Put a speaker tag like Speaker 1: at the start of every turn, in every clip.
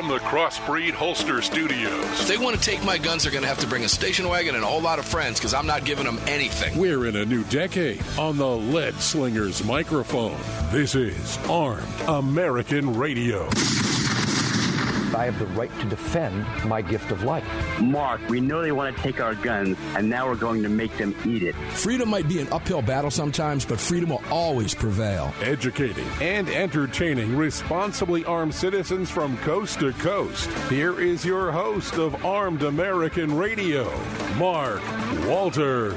Speaker 1: from the Crossbreed Holster Studios.
Speaker 2: If they want to take my guns, they're going to have to bring a station wagon and a whole lot of friends because I'm not giving them anything.
Speaker 1: We're in a new decade on the Lead Slingers microphone. This is Armed American Radio.
Speaker 3: I have the right to defend my gift of life.
Speaker 4: Mark, we know they want to take our guns, and now we're going to make them eat it.
Speaker 2: Freedom might be an uphill battle sometimes, but freedom will always prevail.
Speaker 1: Educating and entertaining responsibly armed citizens from coast to coast. Here is your host of Armed American Radio, Mark Walters.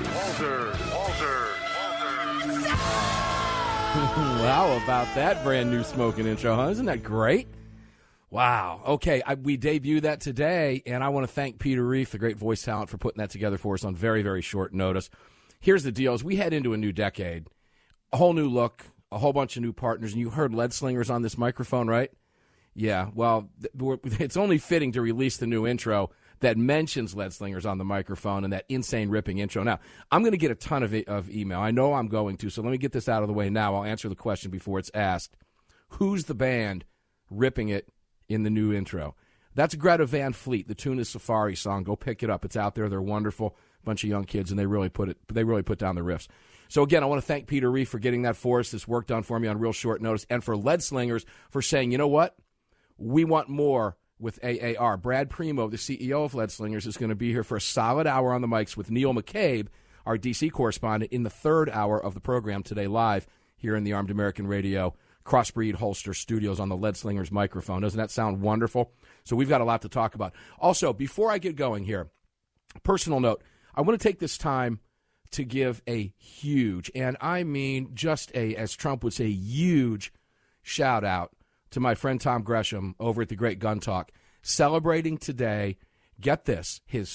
Speaker 5: How about that brand new smoking intro, huh? Isn't that great? Wow. Okay, we debut that today, and I want to thank Peter Reef, the great voice talent, for putting that together for us on very, very short notice. Here's the deal. As we head into a new decade, a whole new look, a whole bunch of new partners, and you heard Lead Slingers on this microphone, right? Yeah, well, it's only fitting to release the new intro that mentions Lead Slingers on the microphone and that insane ripping intro. Now, I'm going to get a ton of email. I know I'm going to, so let me get this out of the way now. I'll answer the question before it's asked. Who's the band ripping it in the new intro? That's Greta Van Fleet. The tune is Safari Song. Go pick it up. It's out there. They're wonderful. Bunch of young kids, and they really put down the riffs. So again, I want to thank Peter Reef for getting that for us. This work done for me on real short notice, and for Lead Slingers for saying, you know what? We want more with AAR. Brad Primo, the CEO of Lead Slingers, is going to be here for a solid hour on the mics with Neil McCabe, our D.C. correspondent, in the third hour of the program today live here in the Armed American Radio Crossbreed Holster Studios on the Lead Slingers microphone. Doesn't that sound wonderful? So we've got a lot to talk about. Also, before I get going here, personal note, I want to take this time to give a huge, and I mean just a, as Trump would say, huge shout out to my friend Tom Gresham over at the Great Gun Talk, celebrating today, get this, his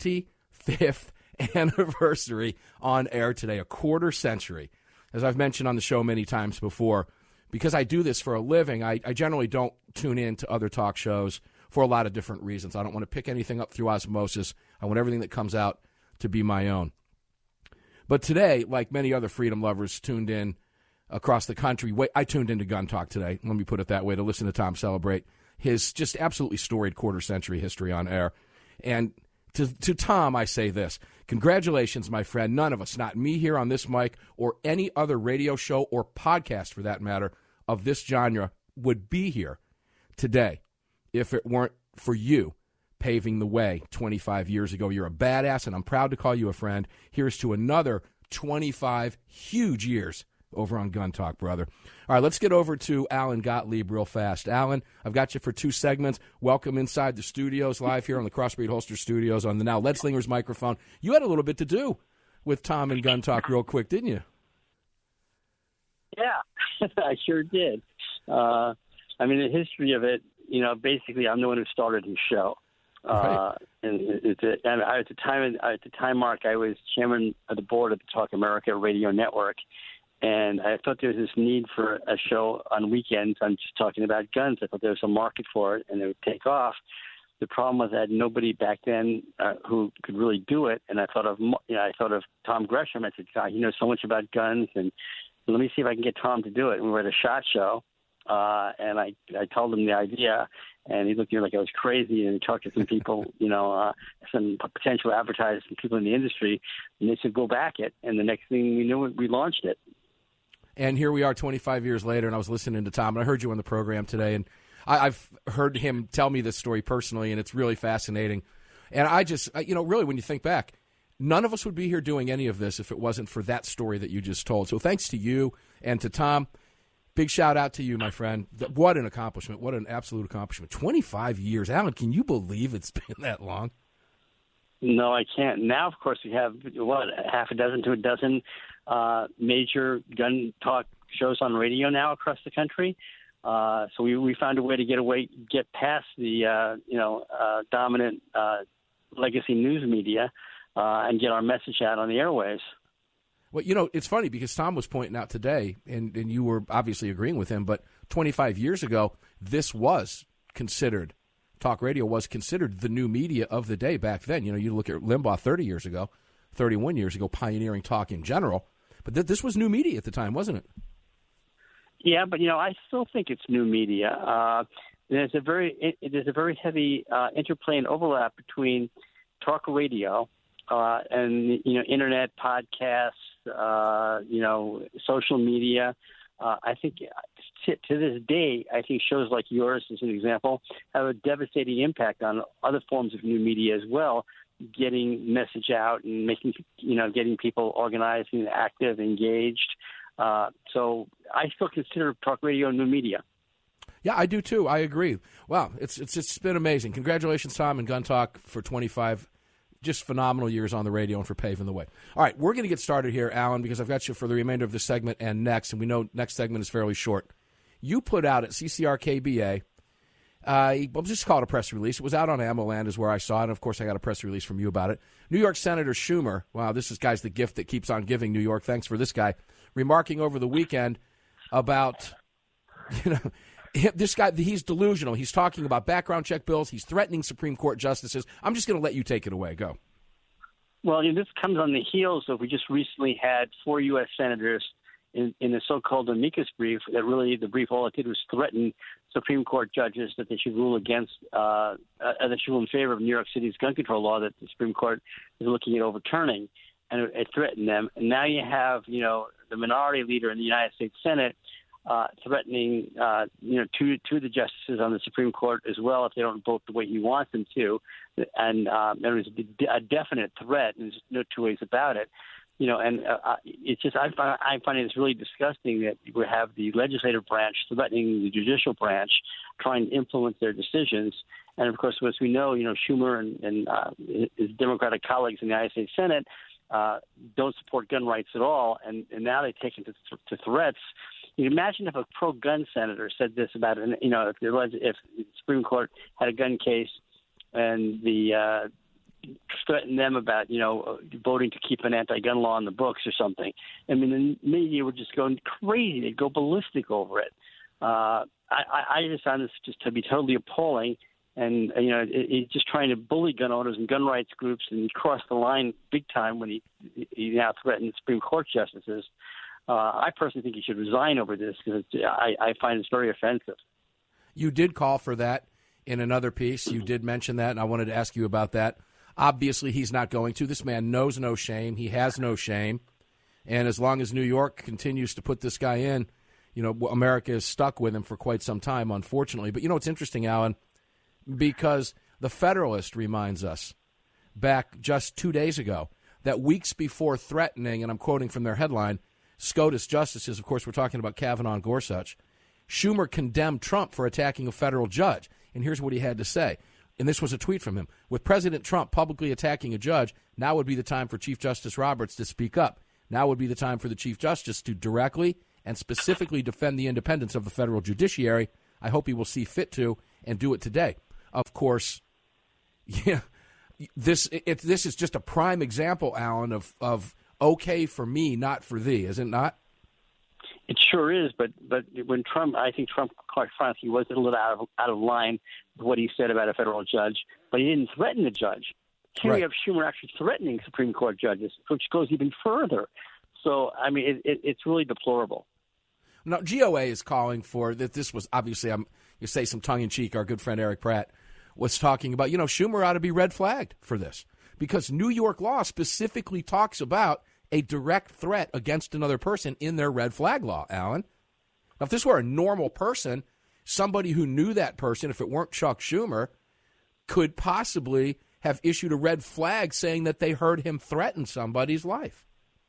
Speaker 5: 25th anniversary on air today, a quarter century. As I've mentioned on the show many times before, because I do this for a living, I generally don't tune in to other talk shows for a lot of different reasons. I don't want to pick anything up through osmosis. I want everything that comes out to be my own. But today, like many other freedom lovers tuned in across the country, I tuned into Gun Talk today, let me put it that way, to listen to Tom celebrate his just absolutely storied quarter-century history on air. And to Tom, I say this. Congratulations, my friend. None of us, not me here on this mic or any other radio show or podcast, for that matter, of this genre, would be here today if it weren't for you paving the way 25 years ago. You're a badass, and I'm proud to call you a friend. Here's to another 25 huge years over on Gun Talk, brother. All right, let's get over to Alan Gottlieb real fast. Alan, I've got you for two segments. Welcome inside the studios, live here on the Crossbreed Holster Studios on the now Lead Slingers microphone. You had a little bit to do with Tom and Gun Talk real quick, didn't you?
Speaker 4: Yeah, I sure did. I mean, the history of it, basically I'm the one who started his show.
Speaker 5: Right.
Speaker 4: And at the time, Mark, I was chairman of the board of the Talk America Radio Network. And I thought there was this need for a show on weekends. I'm just talking about guns. I thought there was a market for it, and it would take off. The problem was I had nobody back then who could really do it. And I thought of Tom Gresham. I said, God, he knows so much about guns, and let me see if I can get Tom to do it. And we were at a SHOT Show, and I told him the idea, and he looked at me like I was crazy. And he talked to some people, some potential advertisers, some people in the industry, and they said, go back it. And the next thing we knew, we launched it.
Speaker 5: And here we are 25 years later, and I was listening to Tom, and I heard you on the program today, and I've heard him tell me this story personally, and it's really fascinating. And I just, really, when you think back, none of us would be here doing any of this if it wasn't for that story that you just told. So thanks to you and to Tom. Big shout out to you, my friend. What an accomplishment. What an absolute accomplishment. 25 years. Alan, can you believe it's been that long?
Speaker 4: No, I can't. Now, of course, we have, half a dozen to a dozen major gun talk shows on radio now across the country. So we found a way to get past the dominant legacy news media and get our message out on the airwaves.
Speaker 5: Well, it's funny because Tom was pointing out today, and you were obviously agreeing with him, but 25 years ago, this was considered, talk radio was considered the new media of the day back then. You look at Limbaugh 30 years ago, 31 years ago, pioneering talk in general. But this was new media at the time, wasn't it?
Speaker 4: Yeah, but, I still think it's new media. there's a very heavy interplay and overlap between talk radio and internet podcasts, social media. I think to this day, I think shows like yours, as an example, have a devastating impact on other forms of new media as well, getting message out and getting people organized and active, engaged. So I still consider talk radio new media.
Speaker 5: Yeah, I do too. I agree. Wow, it's been amazing. Congratulations, Tom, and Gun Talk for 25 just phenomenal years on the radio and for paving the way. All right, we're going to get started here, Alan, because I've got you for the remainder of this segment and next, and we know next segment is fairly short. You put out at CCR-KBA, we'll just call it a press release. It was out on AmmoLand is where I saw it, and of course I got a press release from you about it. New York Senator Schumer, wow, this is, guys, the gift that keeps on giving, New York. Thanks for this guy. Remarking over the weekend about, this guy, he's delusional. He's talking about background check bills. He's threatening Supreme Court justices. I'm just going to let you take it away. Go.
Speaker 4: Well, this comes on the heels of we just recently had 4 U.S. senators in the so-called amicus brief that really the brief all it did was threaten Supreme Court judges that they should rule against, that should rule in favor of New York City's gun control law that the Supreme Court is looking at overturning, and it threatened them. And now you have, the minority leader in the United States Senate threatening, two of the justices on the Supreme Court as well if they don't vote the way he wants them to. And there is a definite threat, and there's no two ways about it. It's just I find it really disgusting that we have the legislative branch threatening the judicial branch, trying to influence their decisions. And, of course, as we know, Schumer and his Democratic colleagues in the United States Senate don't support gun rights at all, and now they take it to threats. You imagine if a pro-gun senator said this about it, if the Supreme Court had a gun case and the threatened them about, voting to keep an anti-gun law in the books or something. I mean, the media would just go crazy. They'd go ballistic over it. I just found this just to be totally appalling. And, he's just trying to bully gun owners and gun rights groups, and he crossed the line big time when he now threatened Supreme Court justices. I personally think he should resign over this because I find it's very offensive.
Speaker 5: You did call for that in another piece. You did mention that, and I wanted to ask you about that. Obviously, he's not going to. This man knows no shame. He has no shame. And as long as New York continues to put this guy in, America is stuck with him for quite some time, unfortunately. But it's interesting, Alan, because the Federalist reminds us back just 2 days ago that weeks before threatening, and I'm quoting from their headline, SCOTUS justices, of course we're talking about Kavanaugh and Gorsuch, Schumer condemned Trump for attacking a federal judge. And here's what he had to say. And this was a tweet from him. With President Trump publicly attacking a judge, now would be the time for Chief Justice Roberts to speak up. Now would be the time for the Chief Justice to directly and specifically defend the independence of the federal judiciary. I hope he will see fit to and do it today. Of course, this is just a prime example, Alan, of okay for me, not for thee, is it not?
Speaker 4: It sure is, but when I think Trump, quite frankly, was a little out of line with what he said about a federal judge, but he didn't threaten the judge. Here we have Schumer actually threatening Supreme Court judges, which goes even further. So, I mean, it's really deplorable.
Speaker 5: Now, GOA is calling for that. This was obviously, you say some tongue-in-cheek, our good friend Eric Pratt was talking about, Schumer ought to be red flagged for this because New York law specifically talks about a direct threat against another person in their red flag law, Alan. Now, if this were a normal person, somebody who knew that person, if it weren't Chuck Schumer, could possibly have issued a red flag saying that they heard him threaten somebody's life.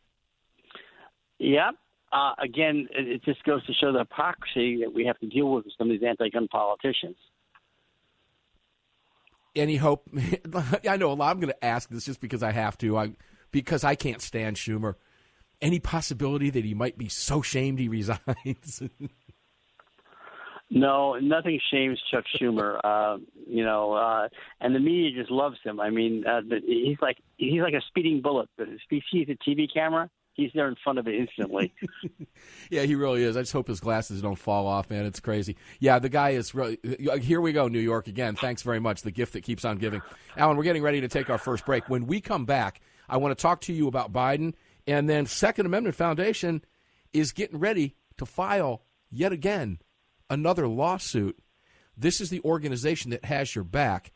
Speaker 4: Yeah. Again, it just goes to show the hypocrisy that we have to deal with some of these anti-gun politicians.
Speaker 5: Any hope? I know a lot. I'm going to ask this just because I have to. Because I can't stand Schumer. Any possibility that he might be so shamed he resigns?
Speaker 4: No, nothing shames Chuck Schumer. And the media just loves him. I mean, he's like a speeding bullet. But if he sees a TV camera, he's there in front of it instantly.
Speaker 5: Yeah, he really is. I just hope his glasses don't fall off, man. It's crazy. Yeah, the guy is really – here we go, New York, again. Thanks very much, the gift that keeps on giving. Alan, we're getting ready to take our first break. When we come back, I want to talk to you about Biden, and then Second Amendment Foundation is getting ready to file yet again another lawsuit This is the organization that has your back,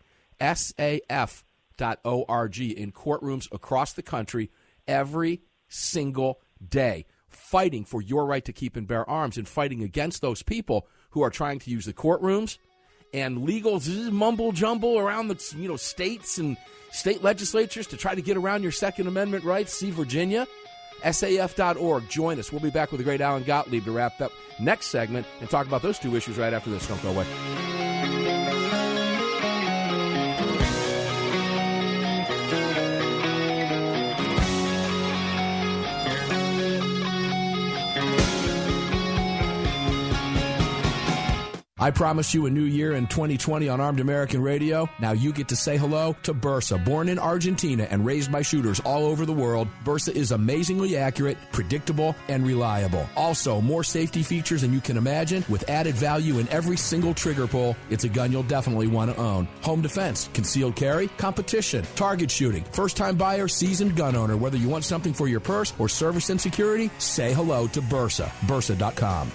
Speaker 5: SAF.org, in courtrooms across the country every single day, fighting for your right to keep and bear arms and fighting against those people who are trying to use the courtrooms and legal mumble jumble around the states and state legislatures to try to get around your Second Amendment rights. See Virginia? SAF.org. Join us. We'll be back with the great Alan Gottlieb to wrap up next segment and talk about those two issues right after this. Don't go away. I promised you a new year in 2020 on Armed American Radio. Now you get to say hello to Bersa. Born in Argentina and raised by shooters all over the world, Bersa is amazingly accurate, predictable, and reliable. Also, more safety features than you can imagine with added value in every single trigger pull. It's a gun you'll definitely want to own. Home defense, concealed carry, competition, target shooting, first-time buyer, seasoned gun owner. Whether you want something for your purse or service and security, say hello to Bersa. Bersa.com.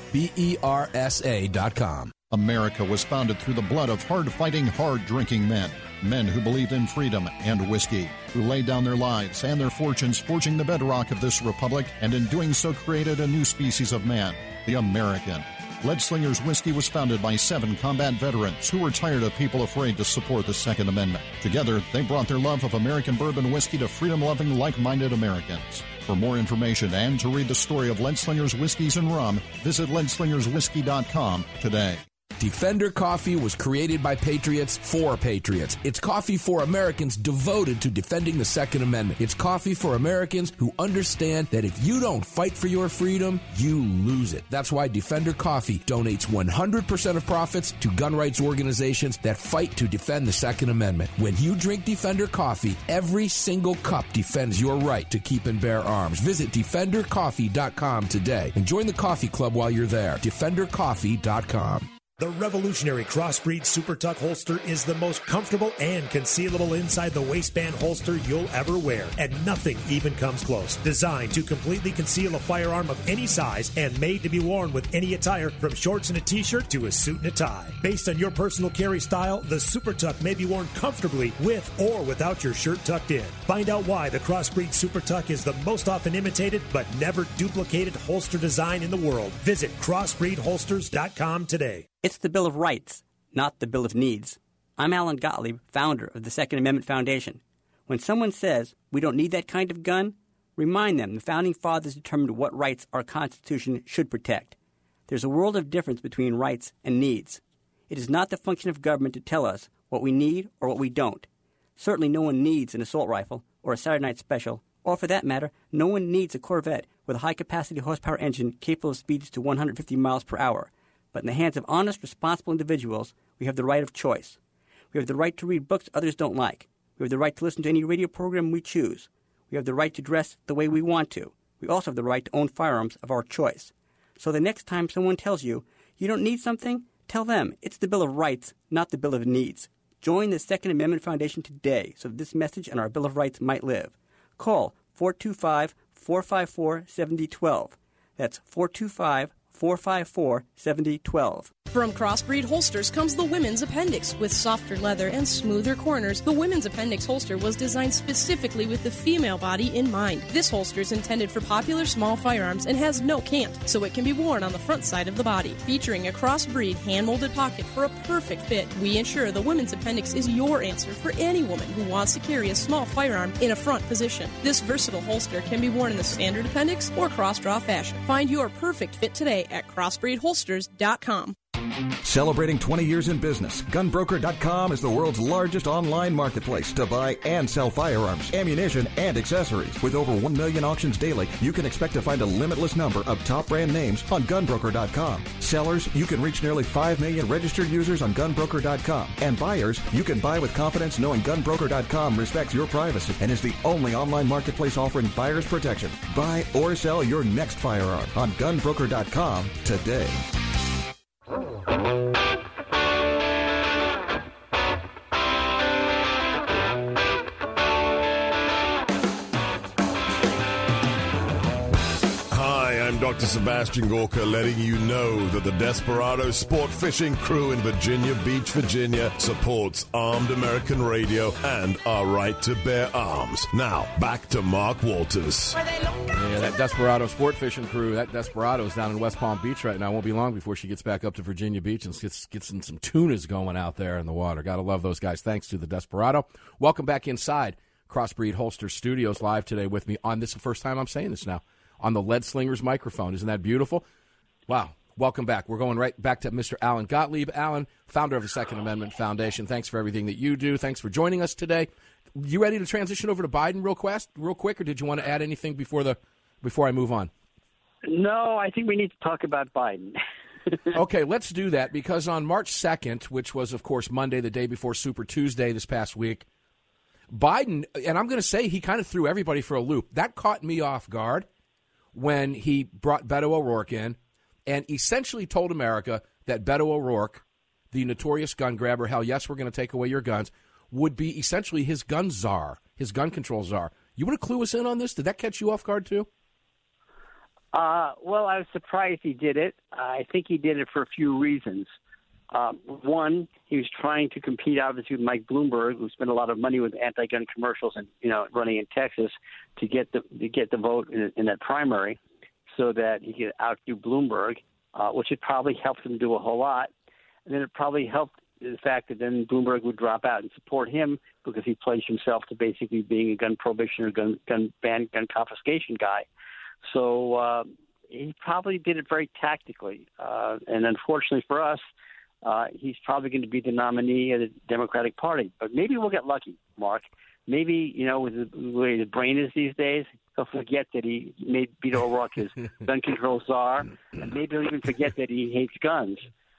Speaker 5: BERSA.com.
Speaker 6: America was founded through the blood of hard-fighting, hard-drinking men. Men who believed in freedom and whiskey, who laid down their lives and their fortunes forging the bedrock of this republic, and in doing so created a new species of man, the American. Leadslingers Whiskey was founded by 7 combat veterans who were tired of people afraid to support the Second Amendment. Together, they brought their love of American bourbon whiskey to freedom-loving, like-minded Americans. For more information and to read the story of Leadslingers Whiskeys and Rum, visit leadslingerswhiskey.com today.
Speaker 5: Defender Coffee was created by patriots for patriots. It's coffee for Americans devoted to defending the Second Amendment. It's coffee for Americans who understand that if you don't fight for your freedom, you lose it. That's why Defender Coffee donates 100% of profits to gun rights organizations that fight to defend the Second Amendment. When you drink Defender Coffee, every single cup defends your right to keep and bear arms. Visit DefenderCoffee.com today and join the coffee club while you're there. DefenderCoffee.com.
Speaker 7: The revolutionary Crossbreed Super Tuck holster is the most comfortable and concealable inside the waistband holster you'll ever wear, and nothing even comes close. Designed to completely conceal a firearm of any size and made to be worn with any attire, from shorts and a t-shirt to a suit and a tie. Based on your personal carry style, the Super Tuck may be worn comfortably with or without your shirt tucked in. Find out why the Crossbreed Super Tuck is the most often imitated but never duplicated holster design in the world. Visit crossbreedholsters.com today.
Speaker 8: It's the Bill of Rights, not the Bill of Needs. I'm Alan Gottlieb, founder of the Second Amendment Foundation. When someone says we don't need that kind of gun, remind them the Founding Fathers determined what rights our Constitution should protect. There's a world of difference between rights and needs. It is not the function of government to tell us what we need or what we don't. Certainly no one needs an assault rifle or a Saturday Night Special, or for that matter, no one needs a Corvette with a high-capacity horsepower engine capable of speeds to 150 miles per hour. But in the hands of honest, responsible individuals, we have the right of choice. We have the right to read books others don't like. We have the right to listen to any radio program we choose. We have the right to dress the way we want to. We also have the right to own firearms of our choice. So the next time someone tells you you don't need something, tell them it's the Bill of Rights, not the Bill of Needs. Join the Second Amendment Foundation today so that this message and our Bill of Rights might live. Call 425-454-7012. That's 425-454-7012.
Speaker 9: From Crossbreed Holsters comes the Women's Appendix. With softer leather and smoother corners, the Women's Appendix holster was designed specifically with the female body in mind. This holster is intended for popular small firearms and has no cant, so it can be worn on the front side of the body. Featuring a Crossbreed hand-molded pocket for a perfect fit, we ensure the Women's Appendix is your answer for any woman who wants to carry a small firearm in a front position. This versatile holster can be worn in the standard appendix or cross-draw fashion. Find your perfect fit today at crossbreedholsters.com.
Speaker 10: Celebrating 20 years in business, GunBroker.com is the world's largest online marketplace to buy and sell firearms, ammunition, and accessories. With over 1 million auctions daily, you can expect to find a limitless number of top brand names on GunBroker.com. Sellers, you can reach nearly 5 million registered users on GunBroker.com. And buyers, you can buy with confidence knowing GunBroker.com respects your privacy and is the only online marketplace offering buyers protection. Buy or sell your next firearm on GunBroker.com today.
Speaker 11: Hi, I'm Dr. Dr. Sebastian Gorka letting you know that the Desperado Sport Fishing Crew in Virginia Beach, Virginia supports Armed American Radio and our right to bear arms. Now, back to Mark Walters.
Speaker 5: Yeah, that Desperado Sport Fishing Crew, that Desperado is down in West Palm Beach right now. Won't be long before she gets back up to Virginia Beach and gets some tunas going out there in the water. Got to love those guys. Thanks to the Desperado. Welcome back inside Crossbreed Holster Studios live today with me on this, the first time I'm saying this now, on the Lead Slingers microphone. Isn't that beautiful? Wow. Welcome back. We're going right back to Mr. Alan Gottlieb. Alan, founder of the Second Amendment Foundation. Thanks for everything that you do. Thanks for joining us today. You ready to transition over to Biden real quick, or did you want to add anything before I move on?
Speaker 4: No, I think we need to talk about Biden.
Speaker 5: Okay, let's do that, because on March 2nd, which was, of course, Monday, the day before Super Tuesday this past week, Biden, and I'm going to say he kind of threw everybody for a loop. That caught me off guard when he brought Beto O'Rourke in and essentially told America that Beto O'Rourke, the notorious gun grabber, hell yes, we're going to take away your guns, would be essentially his gun czar, his gun control czar. You want to clue us in on this? Did that catch you off guard too?
Speaker 4: Well, I was surprised he did it. I think he did it for a few reasons. One, he was trying to compete, obviously, with Mike Bloomberg, who spent a lot of money with anti-gun commercials and running in Texas to get the vote in that primary, so that he could outdo Bloomberg, which had probably helped him do a whole lot. And then it probably helped the fact that then Bloomberg would drop out and support him, because he pledged himself to basically being a gun prohibition or gun ban, gun confiscation guy. So he probably did it very tactically. And unfortunately for us, he's probably going to be the nominee of the Democratic Party. But maybe we'll get lucky, Mark. Maybe, with the way his brain is these days, he'll forget that he made Beto O'Rourke his gun control czar, and maybe he'll even forget that he hates guns.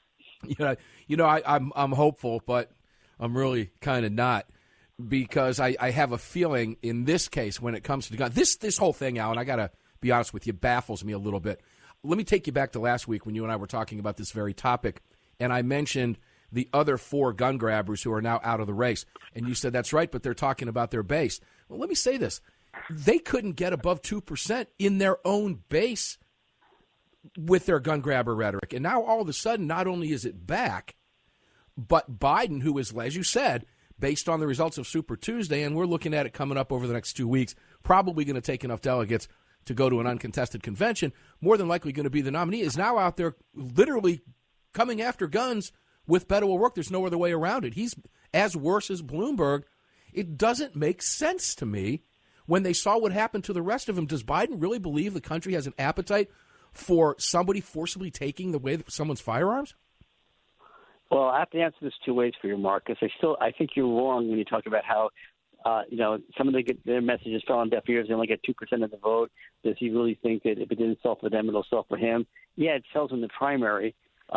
Speaker 5: I'm hopeful, but I'm really kind of not, because I have a feeling in this case, when it comes to guns, this whole thing, Alan, I got to be honest with you, baffles me a little bit. Let me take you back to last week when you and I were talking about this very topic, and I mentioned the other 4 gun grabbers who are now out of the race. And you said, that's right, but they're talking about their base. Well, let me say this. They couldn't get above 2% in their own base with their gun grabber rhetoric. And now all of a sudden, not only is it back, but Biden, who is, as you said, based on the results of Super Tuesday, and we're looking at it coming up over the next 2 weeks, probably going to take enough delegates to go to an uncontested convention, more than likely going to be the nominee, is now out there literally coming after guns with Beto O'Rourke. There's no other way around it. He's as worse as Bloomberg. It doesn't make sense to me when they saw what happened to the rest of them. Does Biden really believe the country has an appetite for somebody forcibly taking away someone's firearms?
Speaker 4: Well, I have to answer this 2 ways for you, Mark, because I think you're wrong when you talk about how some of their messages fell on deaf ears. They only get 2% of the vote. Does he really think that if it didn't sell for them, it'll sell for him? Yeah, it sells in the primary.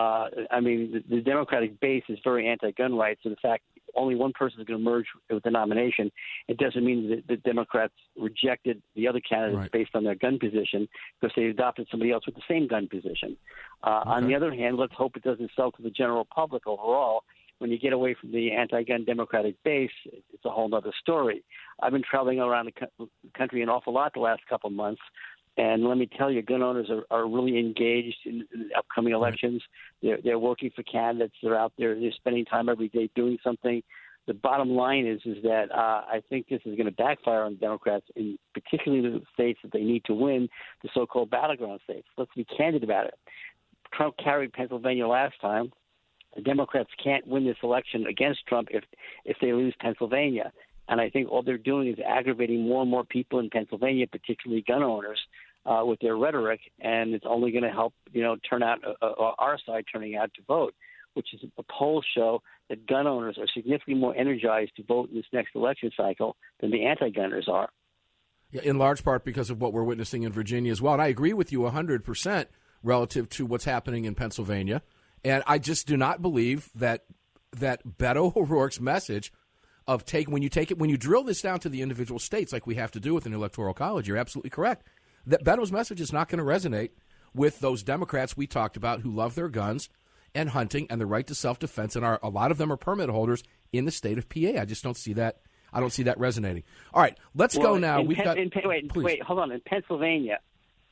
Speaker 4: The Democratic base is very anti-gun rights, so the fact only one person is going to merge with the nomination, it doesn't mean that the Democrats rejected the other candidates based on their gun position, because they adopted somebody else with the same gun position. On the other hand, let's hope it doesn't sell to the general public overall. When you get away from the anti-gun Democratic base, it's a whole other story. I've been traveling around the country an awful lot the last couple of months, and let me tell you, gun owners are really engaged in the upcoming elections. They're working for candidates. They're out there. They're spending time every day doing something. The bottom line is that I think this is going to backfire on the Democrats, in particularly the states that they need to win, the so-called battleground states. Let's be candid about it. Trump carried Pennsylvania last time. The Democrats can't win this election against Trump if they lose Pennsylvania. And I think all they're doing is aggravating more and more people in Pennsylvania, particularly gun owners, with their rhetoric. And it's only going to help, turn out our side turning out to vote, which is the polls show that gun owners are significantly more energized to vote in this next election cycle than the anti-gunners are.
Speaker 5: Yeah, in large part because of what we're witnessing in Virginia as well. And I agree with you 100% relative to what's happening in Pennsylvania. And I just do not believe that Beto O'Rourke's message of when you drill this down to the individual states like we have to do with an electoral college, you're absolutely correct. That Beto's message is not going to resonate with those Democrats we talked about who love their guns and hunting and the right to self-defense, and a lot of them are permit holders in the state of PA. I just don't see that. I don't see that resonating. All right, let's go now.
Speaker 4: Wait, hold on. In Pennsylvania,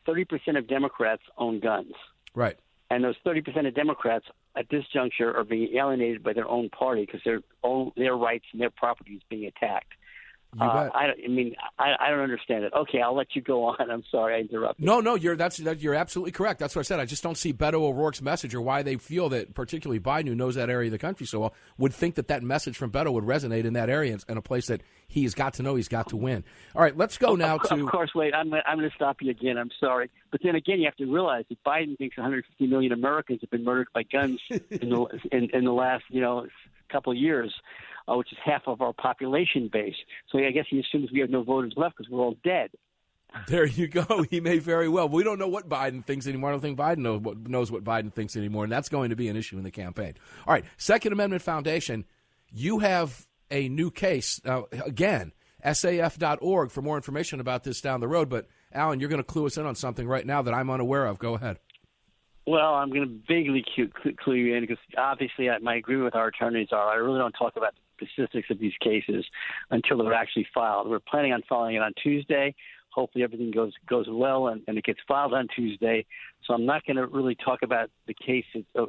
Speaker 4: 30% of Democrats own guns.
Speaker 5: Right.
Speaker 4: And those 30% of Democrats at this juncture are being alienated by their own party because their rights and their property is being attacked. I don't understand it. Okay, I'll let you go on. I'm sorry I interrupted.
Speaker 5: No, you're absolutely correct. That's what I said. I just don't see Beto O'Rourke's message or why they feel that particularly Biden, who knows that area of the country so well, would think that message from Beto would resonate in that area and a place that he's got to know he's got to win. All right, let's go now to...
Speaker 4: Of course, wait, I'm going to stop you again. I'm sorry. But then again, you have to realize that Biden thinks 150 million Americans have been murdered by guns in the last, couple of years. Which is half of our population base. So I guess he assumes we have no voters left because we're all dead.
Speaker 5: There you go. He may very well. We don't know what Biden thinks anymore. I don't think Biden knows what Biden thinks anymore, and that's going to be an issue in the campaign. All right, Second Amendment Foundation, you have a new case. Again, SAF.org for more information about this down the road. But, Alan, you're going to clue us in on something right now that I'm unaware of. Go ahead.
Speaker 4: Well, I'm going to vaguely clue you in because obviously my agreement with our attorneys I really don't talk about the specifics of these cases until they're actually filed. We're planning on filing it on Tuesday. Hopefully everything goes well and it gets filed on Tuesday. So I'm not going to really talk about the case,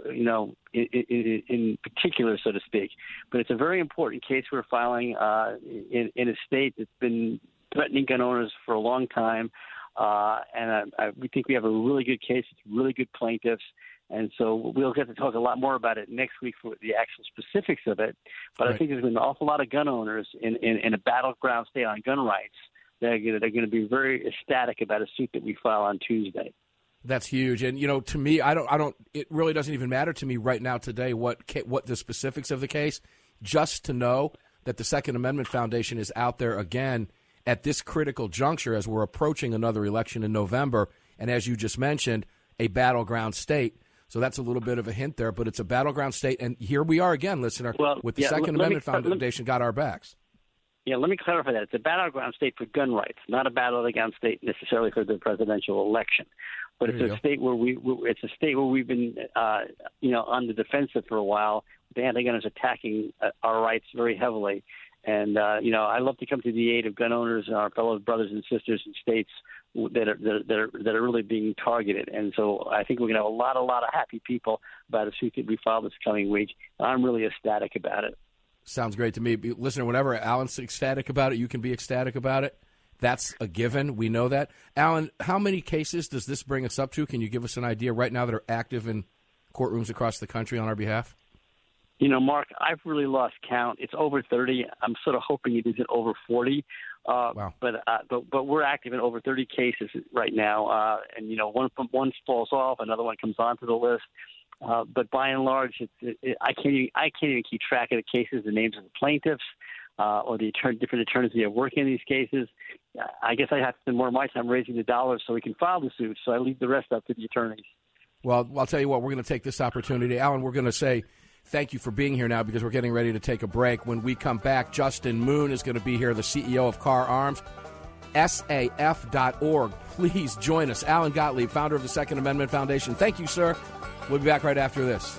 Speaker 4: in particular, so to speak. But it's a very important case we're filing in a state that's been threatening gun owners for a long time. And we think we have a really good case. It's really good plaintiffs. And so we'll get to talk a lot more about it next week for the actual specifics of it. But right. I think there's been an awful lot of gun owners in a battleground state on gun rights that are going to be very ecstatic about a suit that we file on Tuesday.
Speaker 5: That's huge. And, to me, it really doesn't even matter to me right now today what the specifics of the case, just to know that the Second Amendment Foundation is out there again at this critical juncture as we're approaching another election in November, and as you just mentioned, a battleground state. So that's a little bit of a hint there, but it's a battleground state, and here we are again, listener, with the Second Amendment Foundation got our backs.
Speaker 4: Yeah, let me clarify that. It's a battleground state for gun rights, not a battleground state necessarily for the presidential election. But it's a state where we've been, on the defensive for a while. The anti-gunners attacking our rights very heavily. And, I love to come to the aid of gun owners and our fellow brothers and sisters in states that are really being targeted. And so I think we're going to have a lot of happy people about a suit that we file this coming week. I'm really ecstatic about it.
Speaker 5: Sounds great to me. Listener, whenever Alan's ecstatic about it, you can be ecstatic about it. That's a given. We know that. Alan, how many cases does this bring us up to? Can you give us an idea right now that are active in courtrooms across the country on our behalf?
Speaker 4: Mark, I've really lost count. It's over 30. I'm sort of hoping it isn't over 40.
Speaker 5: Wow.
Speaker 4: But we're active in over 30 cases right now. And one falls off, another one comes onto the list. But by and large, I can't even keep track of the cases, the names of the plaintiffs, or the different attorneys that are working in these cases. I guess I have to spend more of my time raising the dollars so we can file the suit. So I leave the rest up to the attorneys.
Speaker 5: Well, I'll tell you what. We're going to take this opportunity, Alan. We're going to say thank you for being here now because we're getting ready to take a break. When we come back, Justin Moon is going to be here, the CEO of Kahr Arms. SAF.org. Please join us. Alan Gottlieb, founder of the Second Amendment Foundation. Thank you, sir. We'll be back right after this.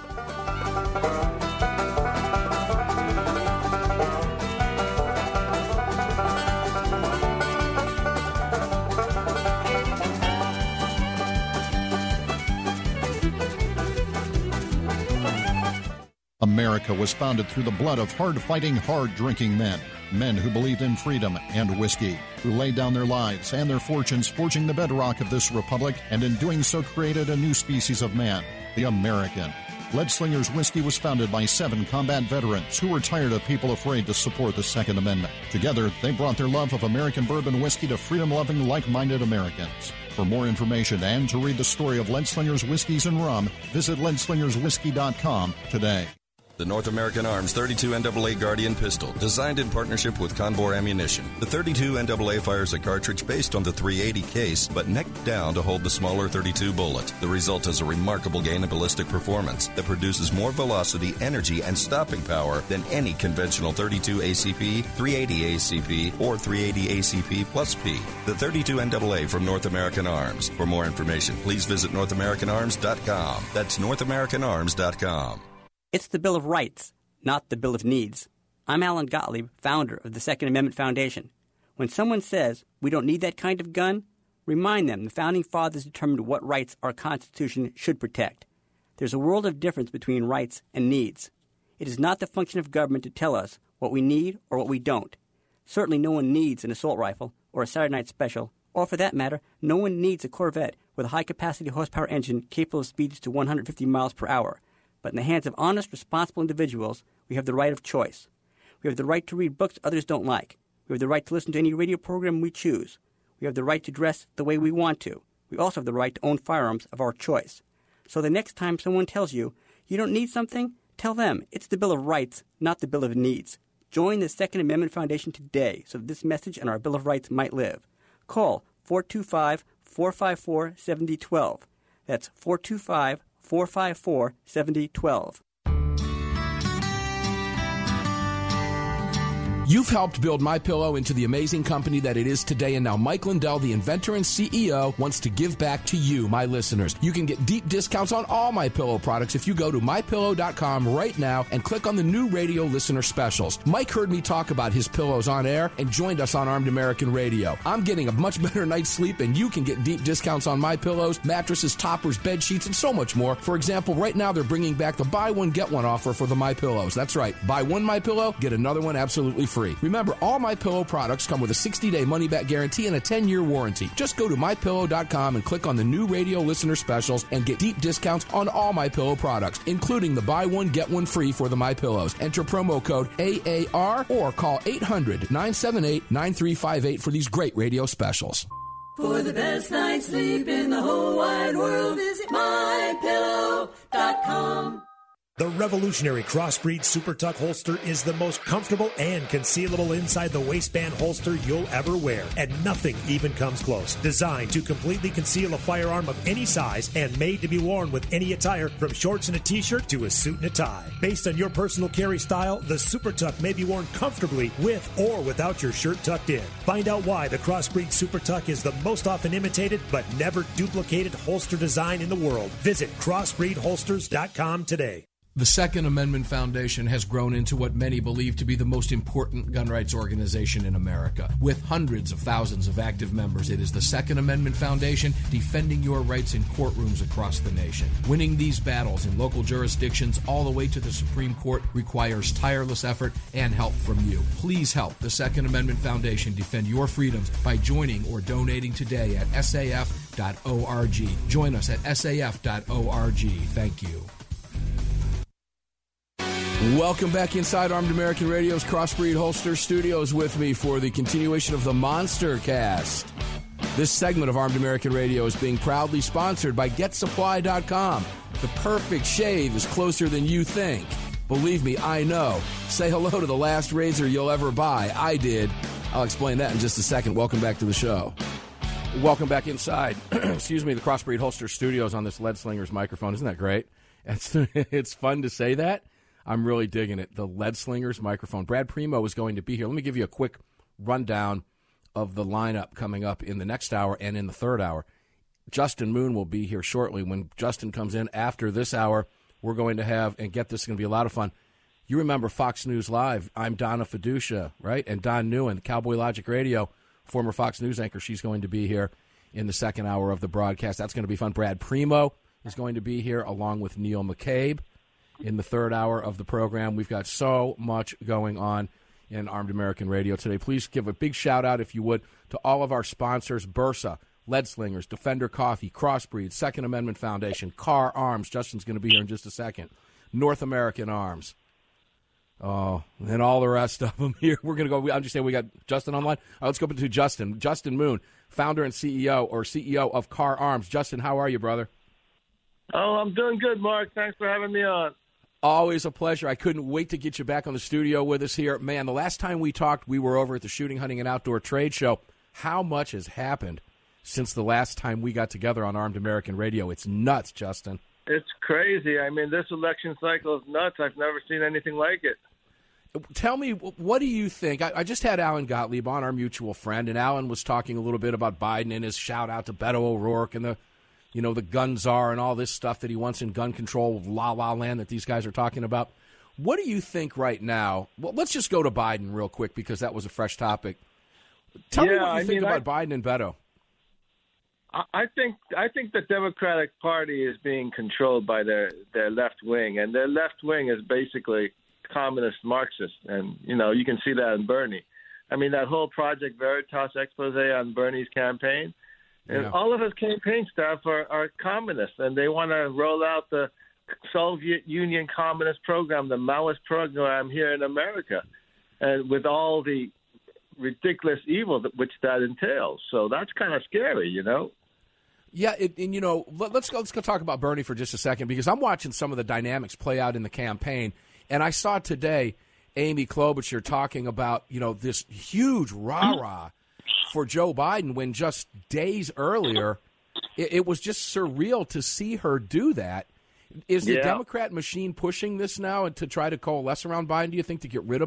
Speaker 6: America was founded through the blood of hard-fighting, hard-drinking men. Men who believed in freedom and whiskey, who laid down their lives and their fortunes forging the bedrock of this republic, and in doing so created a new species of man, the American. Leadslingers Whiskey was founded by 7 combat veterans who were tired of people afraid to support the Second Amendment. Together, they brought their love of American bourbon whiskey to freedom-loving, like-minded Americans. For more information and to read the story of Leadslingers Whiskeys and Rum, visit leadslingerswhiskey.com today.
Speaker 12: The North American Arms 32 NAA Guardian pistol, designed in partnership with Conbor Ammunition. The 32 NAA fires a cartridge based on the .380 case, but necked down to hold the smaller .32 bullet. The result is a remarkable gain in ballistic performance that produces more velocity, energy, and stopping power than any conventional .32 ACP, .380 ACP, or .380 ACP plus P. The 32 NAA from North American Arms. For more information, please visit NorthAmericanArms.com. That's NorthAmericanArms.com.
Speaker 8: It's the Bill of Rights, not the Bill of Needs. I'm Alan Gottlieb, founder of the Second Amendment Foundation. When someone says we don't need that kind of gun, Remind them the Founding Fathers determined what rights our Constitution should protect. There's a world of difference between rights and needs. It is not the function of government to tell us what we need or what we don't. Certainly no one needs an assault rifle or a Saturday night special, or for that matter, no one needs a Corvette with a high-capacity horsepower engine capable of speeds to 150 miles per hour. But in the hands of honest, responsible individuals, we have the right of choice. We have the right to read books others don't like. We have the right to listen to any radio program we choose. We have the right to dress the way we want to. We also have the right to own firearms of our choice. So the next time someone tells you you don't need something, tell them it's the Bill of Rights, not the Bill of Needs. Join the Second Amendment Foundation today so that this message and our Bill of Rights might live. Call 425-454-7012. That's 425-454-7012.
Speaker 5: You've helped build MyPillow into the amazing company that it is today, and now Mike Lindell, the inventor and CEO, wants to give back to you, my listeners. You can get deep discounts on all MyPillow products if you go to MyPillow.com right now and click on the new radio listener specials. Mike heard me talk about his pillows on air and joined us on Armed American Radio. I'm getting a much better night's sleep, and you can get deep discounts on MyPillows, mattresses, toppers, bed sheets, and so much more. For example, right now they're bringing back the buy one, get one offer for the MyPillows. That's right. Buy one MyPillow, get another one absolutely free. Remember, all MyPillow products come with a 60-day money-back guarantee and a 10-year warranty. Just go to MyPillow.com and click on the new radio listener specials and get deep discounts on all MyPillow products, including the buy one, get one free for the MyPillows. Enter promo code AAR or call 800-978-9358 for these great radio specials.
Speaker 13: For the best night's sleep in the whole wide world, visit MyPillow.com.
Speaker 7: The revolutionary Crossbreed Super Tuck holster is the most comfortable and concealable inside the waistband holster you'll ever wear, and nothing even comes close. Designed to completely conceal a firearm of any size and made to be worn with any attire, from shorts and a t-shirt to a suit and a tie. Based on your personal carry style, the Super Tuck may be worn comfortably with or without your shirt tucked in. Find out why the Crossbreed Super Tuck is the most often imitated but never duplicated holster design in the world. Visit CrossbreedHolsters.com today.
Speaker 5: The Second Amendment Foundation has grown into what many believe to be the most important gun rights organization in America. With hundreds of thousands of active members, it is the Second Amendment Foundation defending your rights in courtrooms across the nation. Winning these battles in local jurisdictions all the way to the Supreme Court requires tireless effort and help from you. Please help the Second Amendment Foundation defend your freedoms by joining or donating today at saf.org. Join us at saf.org. Thank you. Welcome back inside Armed American Radio's Crossbreed Holster Studios with me for the continuation of the Monster Cast. This segment of Armed American Radio is being proudly sponsored by GetSupply.com. The perfect shave is closer than you think. Believe me, I know. Say hello to the last razor you'll ever buy. I did. I'll explain that in just a second. Welcome back to the show. Welcome back inside, the Crossbreed Holster Studios on this Lead Slingers microphone. Isn't that great? It's fun to say that. I'm really digging it. The Lead Slingers microphone. Brad Primo is going to be here. Let me give you a quick rundown of the lineup coming up in the next hour and in the third hour. Justin Moon will be here shortly. When Justin comes in after this hour, we're going to have, and get this, it's going to be a lot of fun. You remember Fox News Live. I'm Donna Fiducia, right? And Don Newen, Cowboy Logic Radio, former Fox News anchor. She's going to be here in the second hour of the broadcast. That's going to be fun. Brad Primo is going to be here along with Neil McCabe. In the third hour of the program, we've got so much going on in Armed American Radio today. Please give a big shout-out, if you would, to all of our sponsors, Bursa, Lead Slingers, Defender Coffee, Crossbreed, Second Amendment Foundation, Car Arms. Justin's going to be here in just a second. North American Arms. Oh, and all the rest of them here. We're going to go. I understand we got Justin online. Let's go to Justin. Justin Moon, founder and CEO of Car Arms. Justin, how are you, brother?
Speaker 14: Oh, I'm doing good, Mark. Thanks for having me on.
Speaker 5: Always a pleasure. I couldn't wait to get you back on the studio with us here. Man, the last time we talked, we were over at the Shooting, Hunting, and Outdoor Trade Show. How much has happened since the last time we got together on Armed American Radio? It's nuts, Justin.
Speaker 14: It's crazy. I mean, this election cycle is nuts. I've never seen anything like it.
Speaker 5: Tell me, what do you think? I just had Alan Gottlieb on, our mutual friend, and Alan was talking a little bit about Biden and his shout-out to Beto O'Rourke and the gun czar and all this stuff that he wants in gun control, la-la land that these guys are talking about. What do you think right now? Well, let's just go to Biden real quick because that was a fresh topic. Tell me what you think about Biden and Beto.
Speaker 14: I think the Democratic Party is being controlled by their left wing, and their left wing is basically communist Marxist, and you can see that in Bernie. I mean, that whole Project Veritas expose on Bernie's campaign, and all of his campaign staff are communists, and they want to roll out the Soviet Union communist program, the Maoist program here in America, and with all the ridiculous evil which that entails. So that's kind of scary,
Speaker 5: Yeah, let's go talk about Bernie for just a second, because I'm watching some of the dynamics play out in the campaign, and I saw today Amy Klobuchar talking about this huge rah-rah for Joe Biden when just days earlier it was just surreal to see her do that. Is the Democrat machine pushing this now to try to coalesce around Biden? Do you think to get rid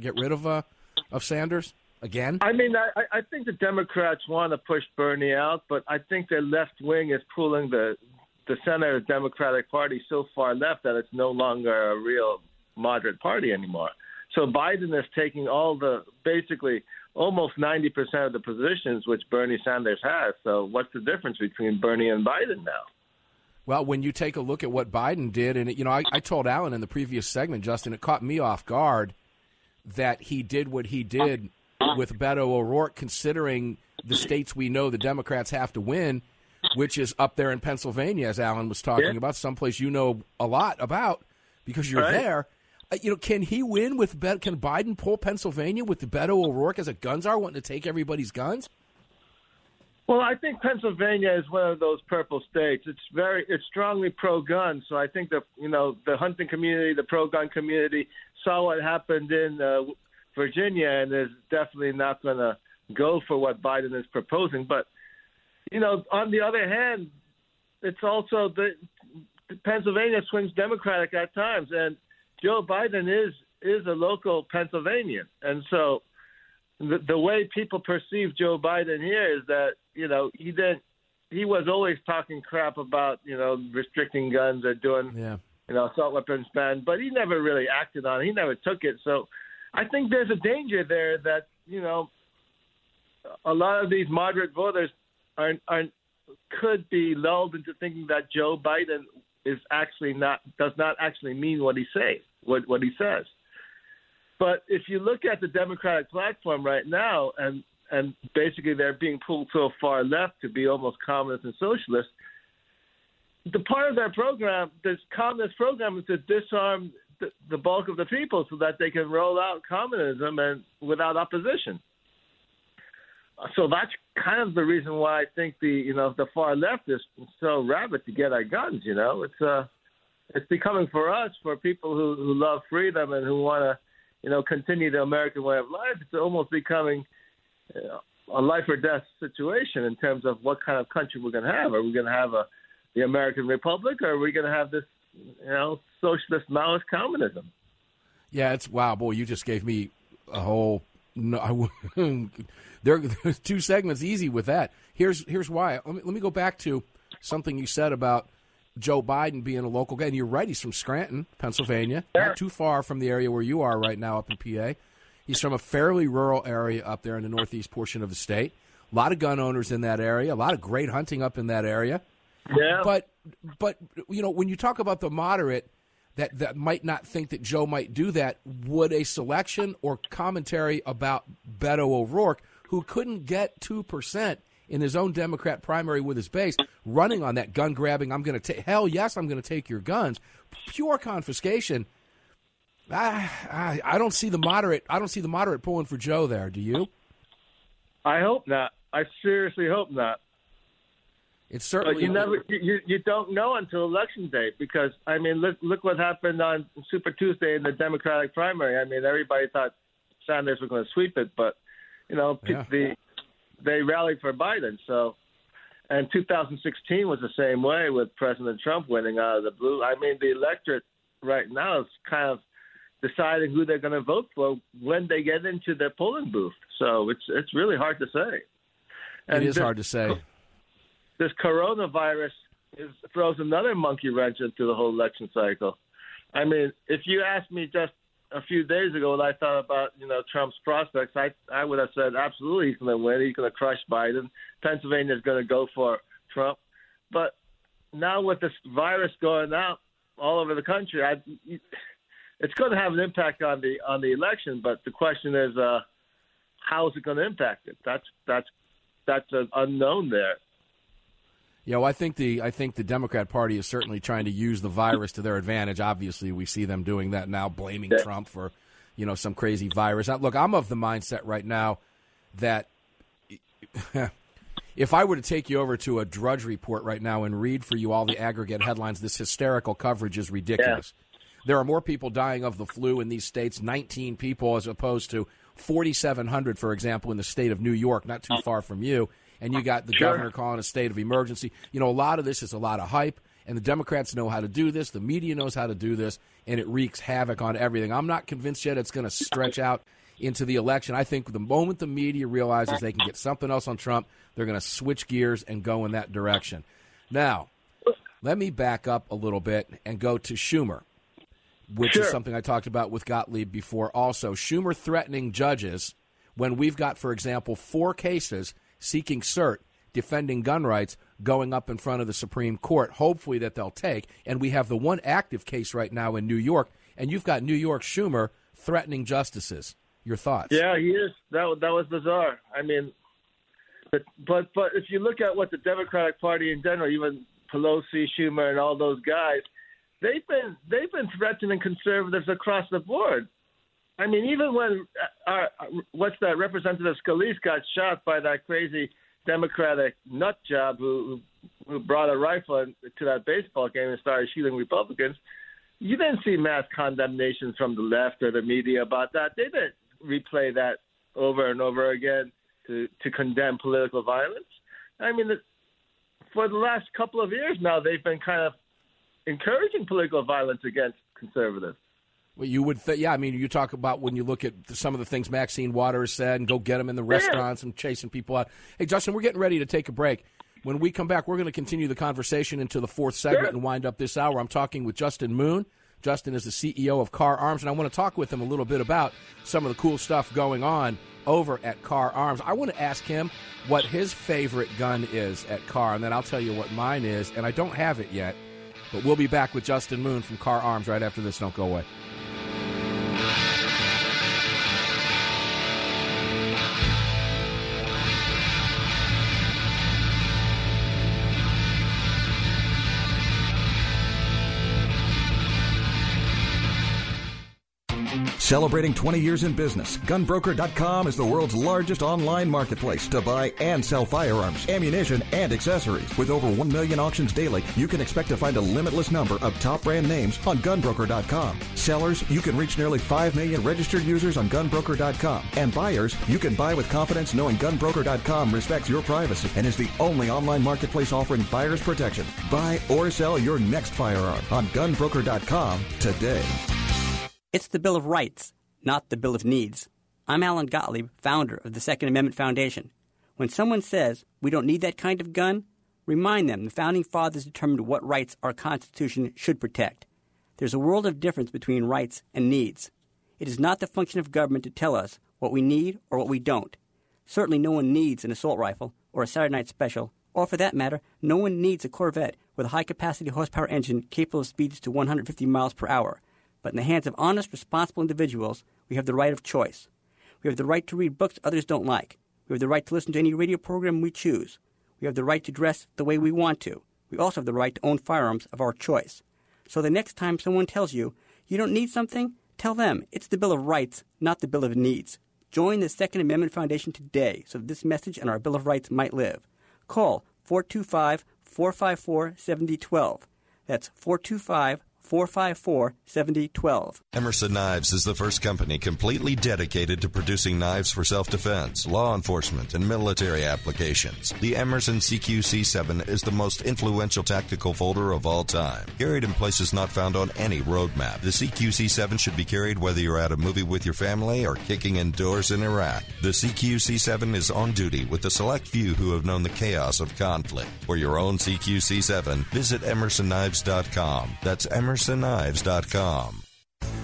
Speaker 5: of Sanders again?
Speaker 14: I mean, I think the Democrats want to push Bernie out, but I think their left wing is pulling the center of the Democratic Party so far left that it's no longer a real moderate party anymore. So Biden is taking basically almost 90% of the positions which Bernie Sanders has. So what's the difference between Bernie and Biden now?
Speaker 5: Well, when you take a look at what Biden did, and I told Alan in the previous segment, Justin, it caught me off guard that he did what he did with Beto O'Rourke, considering the states we know the Democrats have to win, which is up there in Pennsylvania, as Alan was talking about, someplace you know a lot about because you're there. Can he win with Can Biden pull Pennsylvania with the Beto O'Rourke as a gun czar wanting to take everybody's guns?
Speaker 14: Well, I think Pennsylvania is one of those purple states. It's strongly pro-gun. So I think the hunting community, the pro-gun community, saw what happened in Virginia and is definitely not going to go for what Biden is proposing. But on the other hand, it's also the Pennsylvania swings Democratic at times, and Joe Biden is a local Pennsylvanian, and so the way people perceive Joe Biden here is that he was always talking crap about restricting guns or doing assault weapons ban, but he never really acted on it. He never took it. So I think there's a danger there that a lot of these moderate voters could be lulled into thinking that Joe Biden does not actually mean what he says. But if you look at the Democratic platform right now, and basically they're being pulled so far left to be almost communist and socialist, the part of their program, this communist program, is to disarm the bulk of the people so that they can roll out communism and without opposition. So that's kind of the reason why I think the far left is so rabid to get our guns. It's becoming for us, for people who love freedom and who want to continue the American way of life, it's almost becoming a life or death situation in terms of what kind of country we're going to have. Are we going to have the American Republic, or are we going to have this, socialist Maoist communism?
Speaker 5: Yeah, wow, boy, you just gave me a whole. No, there's two segments easy with that. Here's why. Let me go back to something you said about Joe Biden being a local guy. And you're right, he's from Scranton, Pennsylvania, not too far from the area where you are right now up in PA. He's from a fairly rural area up there in the northeast portion of the state. A lot of gun owners in that area, a lot of great hunting up in that area.
Speaker 14: Yeah.
Speaker 5: But when you talk about the moderate that might not think that Joe might do that, would a selection or commentary about Beto O'Rourke, who couldn't get 2% in his own Democrat primary with his base, running on that gun grabbing, I'm going to take your guns, pure confiscation. I don't see the moderate pulling for Joe there. Do you?
Speaker 14: I hope not. I seriously hope not.
Speaker 5: It's certainly.
Speaker 14: But you don't know until election day, because look what happened on Super Tuesday in the Democratic primary. Everybody thought Sanders was going to sweep it, but they rallied for Biden. So, and 2016 was the same way with President Trump winning out of the blue. The electorate right now is kind of deciding who they're going to vote for when they get into the polling booth. So it's really hard to say.
Speaker 5: And it is hard to say.
Speaker 14: This coronavirus throws another monkey wrench into the whole election cycle. If you asked me just a few days ago what I thought about, Trump's prospects, I would have said absolutely he's going to win. He's going to crush Biden. Pennsylvania is going to go for Trump. But now with this virus going out all over the country, it's going to have an impact on the election. But the question is, how is it going to impact it? That's an unknown there.
Speaker 5: Yeah, well, I think the Democrat Party is certainly trying to use the virus to their advantage. Obviously, we see them doing that now, blaming Trump for, some crazy virus. Look, I'm of the mindset right now that if I were to take you over to a Drudge Report right now and read for you all the aggregate headlines, this hysterical coverage is ridiculous. Yeah. There are more people dying of the flu in these states, 19 people as opposed to 4,700, for example, in the state of New York, not too far from you. And you got the governor calling a state of emergency. A lot of this is a lot of hype, and the Democrats know how to do this. The media knows how to do this, and it wreaks havoc on everything. I'm not convinced yet it's going to stretch out into the election. I think the moment the media realizes they can get something else on Trump, they're going to switch gears and go in that direction. Now, let me back up a little bit and go to Schumer, which is something I talked about with Gottlieb before also. Schumer threatening judges when we've got, for example, 4 cases seeking cert, defending gun rights, going up in front of the Supreme Court, hopefully that they'll take. And we have the one active case right now in New York, and you've got New York Schumer threatening justices. Your thoughts?
Speaker 14: Yeah, he is. That was bizarre. I mean, but if you look at what the Democratic Party in general, even Pelosi, Schumer, and all those guys, they've been threatening conservatives across the board. I mean, even when Representative Scalise got shot by that crazy Democratic nut job who brought a rifle to that baseball game and started shooting Republicans, you didn't see mass condemnations from the left or the media about that. They didn't replay that over and over again to condemn political violence. I mean, for the last couple of years now, they've been kind of encouraging political violence against conservatives.
Speaker 5: Well, you would you talk about when you look at some of the things Maxine Waters said and go get them in the restaurants and chasing people out. Hey, Justin, we're getting ready to take a break. When we come back, we're going to continue the conversation into the 4th segment and wind up this hour. I'm talking with Justin Moon. Justin is the CEO of Kahr Arms, and I want to talk with him a little bit about some of the cool stuff going on over at Kahr Arms. I want to ask him what his favorite gun is at Kahr, and then I'll tell you what mine is, and I don't have it yet. But we'll be back with Justin Moon from Kahr Arms right after this. Don't go away.
Speaker 10: Celebrating 20 years in business, GunBroker.com is the world's largest online marketplace to buy and sell firearms, ammunition, and accessories. With over 1 million auctions daily, you can expect to find a limitless number of top brand names on GunBroker.com. Sellers, you can reach nearly 5 million registered users on GunBroker.com. And buyers, you can buy with confidence knowing GunBroker.com respects your privacy and is the only online marketplace offering buyers protection. Buy or sell your next firearm on GunBroker.com today.
Speaker 8: It's the Bill of Rights, not the Bill of Needs. I'm Alan Gottlieb, founder of the Second Amendment Foundation. When someone says we don't need that kind of gun, remind them the Founding Fathers determined what rights our Constitution should protect. There's a world of difference between rights and needs. It is not the function of government to tell us what we need or what we don't. Certainly no one needs an assault rifle or a Saturday night special, or for that matter, no one needs a Corvette with a high-capacity horsepower engine capable of speeds to 150 miles per hour. But in the hands of honest, responsible individuals, we have the right of choice. We have the right to read books others don't like. We have the right to listen to any radio program we choose. We have the right to dress the way we want to. We also have the right to own firearms of our choice. So the next time someone tells you you don't need something, tell them it's the Bill of Rights, not the Bill of Needs. Join the Second Amendment Foundation today so that this message and our Bill of Rights might live. Call 425-454-7012. That's 425-454-7012.
Speaker 12: Emerson Knives is the first company completely dedicated to producing knives for self-defense, law enforcement, and military applications. The Emerson CQC7 is the most influential tactical folder of all time. Carried in places not found on any roadmap, the CQC7 should be carried whether you're at a movie with your family or kicking indoors in Iraq. The CQC7 is on duty with a select few who have known the chaos of conflict. For your own CQC7, visit EmersonKnives.com. That's EmersonKnives.com.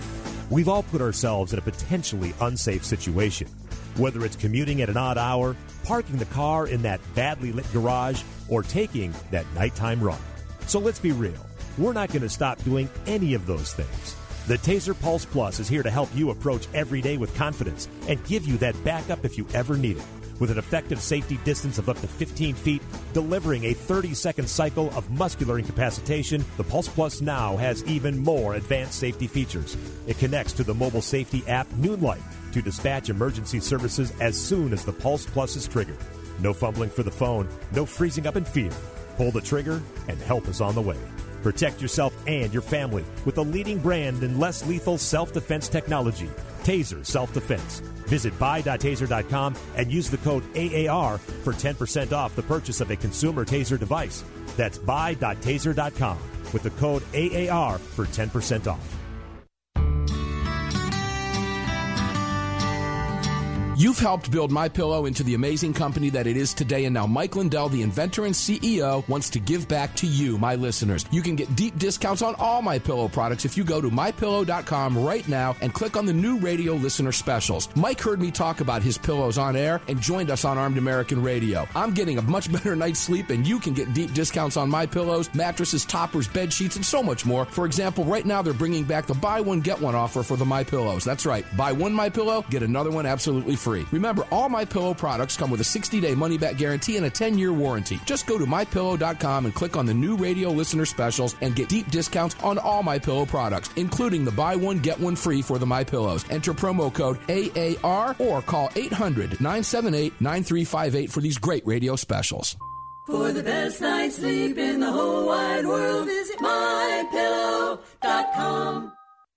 Speaker 7: We've all put ourselves in a potentially unsafe situation. Whether it's commuting at an odd hour, parking the car in that badly lit garage, or taking that nighttime run. So let's be real. We're not going to stop doing any of those things. The Taser Pulse Plus is here to help you approach every day with confidence and give you that backup if you ever need it. With an effective safety distance of up to 15 feet, delivering a 30-second cycle of muscular incapacitation, the Pulse Plus now has even more advanced safety features. It connects to the mobile safety app Noonlight to dispatch emergency services as soon as the Pulse Plus is triggered. No fumbling for the phone, no freezing up in fear. Pull the trigger and help is on the way. Protect yourself and your family with the leading brand in less lethal self-defense technology, Taser Self-Defense. Visit buy.taser.com and use the code AAR for 10% off the purchase of a consumer Taser device. That's buy.taser.com with the code AAR for 10% off.
Speaker 5: You've helped build MyPillow into the amazing company that it is today, and now Mike Lindell, the inventor and CEO, wants to give back to you, my listeners. You can get deep discounts on all MyPillow products if you go to MyPillow.com right now and click on the new radio listener specials. Mike heard me talk about his pillows on air and joined us on Armed American Radio. I'm getting a much better night's sleep, and you can get deep discounts on MyPillows, mattresses, toppers, bed sheets, and so much more. For example, right now they're bringing back the buy one, get one offer for the MyPillows. That's right. Buy one MyPillow, get another one absolutely free. Remember, all MyPillow products come with a 60-day money-back guarantee and a 10-year warranty. Just go to MyPillow.com and click on the new radio listener specials and get deep discounts on all MyPillow products, including the buy one, get one free for the MyPillows. Enter promo code AAR or call 800-978-9358 for these great radio specials.
Speaker 13: For the best night's sleep in the whole wide world, visit MyPillow.com.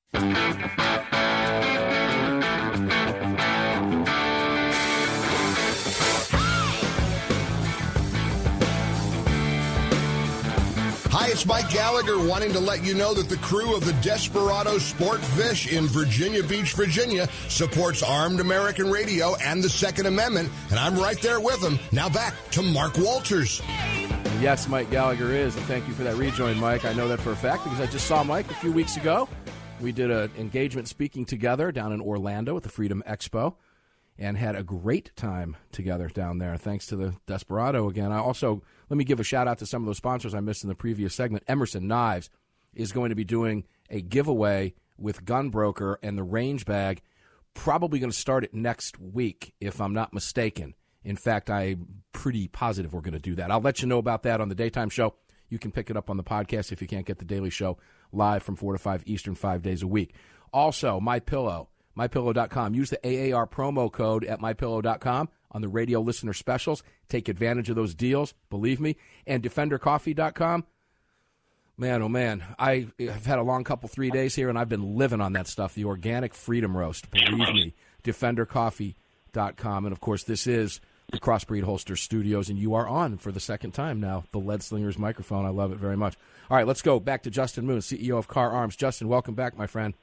Speaker 15: Hi, it's Mike Gallagher wanting to let you know that the crew of the Desperado Sport Fish in Virginia Beach, Virginia supports Armed American Radio and the Second Amendment, and I'm right there with them. Now back to Mark Walters.
Speaker 5: Yes, Mike Gallagher is, and thank you for that rejoin, Mike. I know that for a fact because I just saw Mike a few weeks ago. We did an engagement speaking together down in Orlando at the Freedom Expo and had a great time together down there, thanks to the Desperado again. I also, let me give a shout-out to some of those sponsors I missed in the previous segment. Emerson Knives is going to be doing a giveaway with Gunbroker and the range bag, probably going to start it next week, if I'm not mistaken. In fact, I'm pretty positive we're going to do that. I'll let you know about that on the daytime show. You can pick it up on the podcast if you can't get the daily show live from 4 to 5 Eastern 5 days a week. Also, MyPillow. MyPillow.com. Use the AAR promo code at MyPillow.com on the radio listener specials. Take advantage of those deals, believe me. And DefenderCoffee.com. Man, oh man, I have had a long 3 days here, and I've been living on that stuff, the organic freedom roast, believe me. DefenderCoffee.com. And, of course, this is the Crossbreed Holster Studios, and you are on for the second time now, the Lead Slingers microphone. I love it very much. All right, let's go back to Justin Moon, CEO of Car Arms. Justin, welcome back, my friend.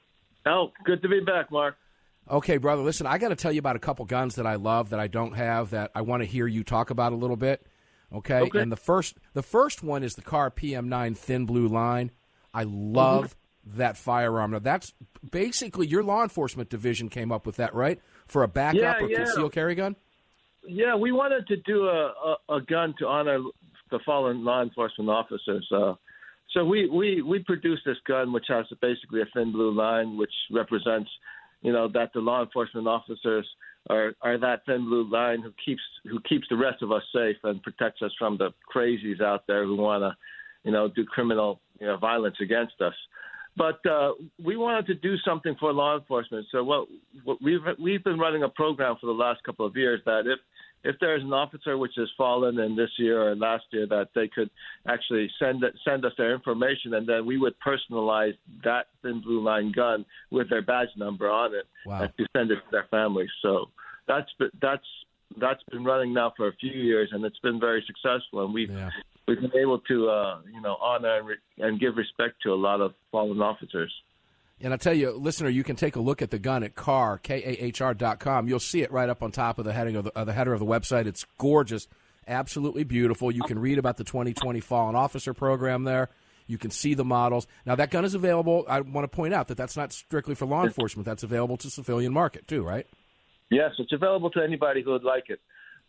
Speaker 14: Oh, good to be back, Mark.
Speaker 5: Okay, brother, listen, I got to tell you about a couple guns that I love that I don't have that I want to hear you talk about a little bit. Okay? And the first one is the Car PM9 Thin Blue Line. I love that firearm. Now, that's basically your law enforcement division came up with that, right? For a backup or concealed carry gun?
Speaker 14: Yeah, we wanted to do a gun to honor the fallen law enforcement officers. So we produced this gun, which has basically a thin blue line, which represents, that the law enforcement officers are that thin blue line who keeps the rest of us safe and protects us from the crazies out there who want to, do criminal violence against us. But we wanted to do something for law enforcement. So we've been running a program for the last couple of years that if there's an officer which has fallen in this year or last year, that they could actually send us their information, and then we would personalize that thin blue line gun with their badge number on it and to send it to their families. So that's been running now for a few years, and it's been very successful. And we've been able to honor and give respect to a lot of fallen officers.
Speaker 5: And I'll tell you, listener, you can take a look at the gun at KAHR.com. You'll see it right up on top of the heading of the header of the website. It's gorgeous, absolutely beautiful. You can read about the 2020 Fallen Officer Program there. You can see the models. Now, that gun is available. I want to point out that that's not strictly for law enforcement. That's available to civilian market, too, right?
Speaker 14: Yes, it's available to anybody who would like it.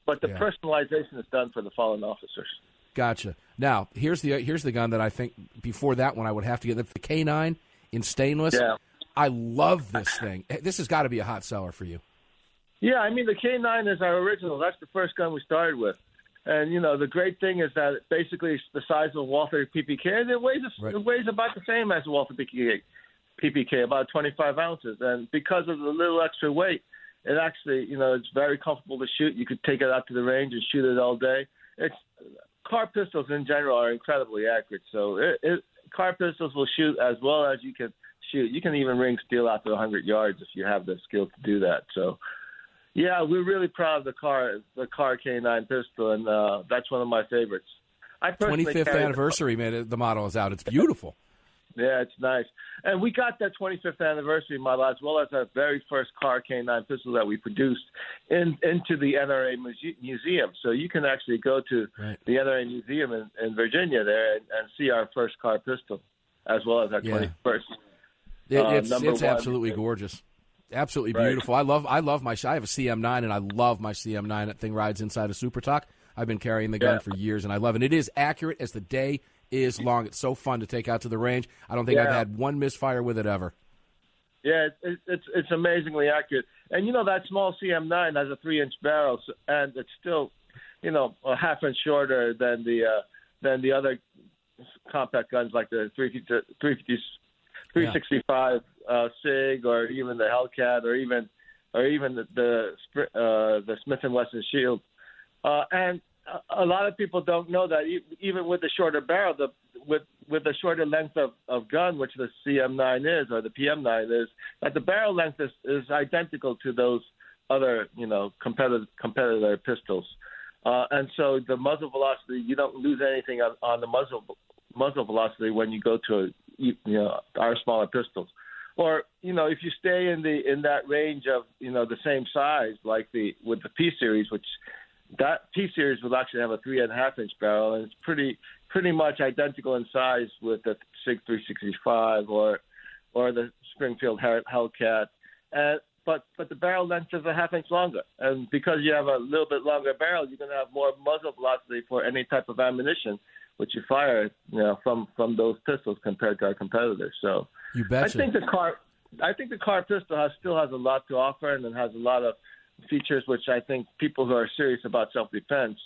Speaker 14: But the personalization is done for the fallen officers.
Speaker 5: Gotcha. Now, here's the gun that I think before that one I would have to get. The K9 in stainless.
Speaker 14: Yeah.
Speaker 5: I love this thing. This has got to be a hot seller for you.
Speaker 14: Yeah, I mean, the K9 is our original. That's the first gun we started with. And, the great thing is that basically it's the size of a Walther PPK, and it weighs about the same as a Walther PPK, about 25 ounces. And because of the little extra weight, it actually, it's very comfortable to shoot. You could take it out to the range and shoot it all day. Car pistols in general are incredibly accurate. So car pistols will shoot as well as you can shoot. You can even ring steel out to 100 yards if you have the skill to do that. So, yeah, we're really proud of the car K9 pistol, and that's one of my favorites.
Speaker 5: 25th anniversary, man. The model is out. It's beautiful.
Speaker 14: Yeah, it's nice. And we got that 25th anniversary model as well as our very first car K9 pistol that we produced into the NRA Museum. So you can actually go to the NRA Museum in Virginia there and see our first car pistol as well as our 21st.
Speaker 5: It's absolutely gorgeous. Absolutely beautiful. I love my. I have a CM9 and I love my CM9. That thing rides inside a Super Talk. I've been carrying the gun for years and I love it. It is accurate as the day is long. It's so fun to take out to the range. I don't think I've had one misfire with it ever.
Speaker 14: Yeah, it's amazingly accurate. And that small CM9 has a 3-inch barrel, and it's still, a half inch shorter than the other compact guns like the 365 SIG or even the Hellcat or even the Smith & Wesson Shield. And a lot of people don't know that even with the shorter barrel, with the shorter length of gun, which the CM9 is or the PM9 is, that the barrel length is identical to those other competitor pistols, and so the muzzle velocity, you don't lose anything on the muzzle velocity when you go to our smaller pistols. Or if you stay in that range of the same size like with the P series, which that P series will actually have a 3.5-inch barrel, and it's pretty much identical in size with the SIG 365 or the Springfield Hellcat, but the barrel length is a half-inch longer, and because you have a little bit longer barrel, you're going to have more muzzle velocity for any type of ammunition which you fire, from those pistols compared to our competitors. So
Speaker 5: you betcha.
Speaker 14: I think the car pistol still has a lot to offer, and it has a lot of features which I think people who are serious about self-defense,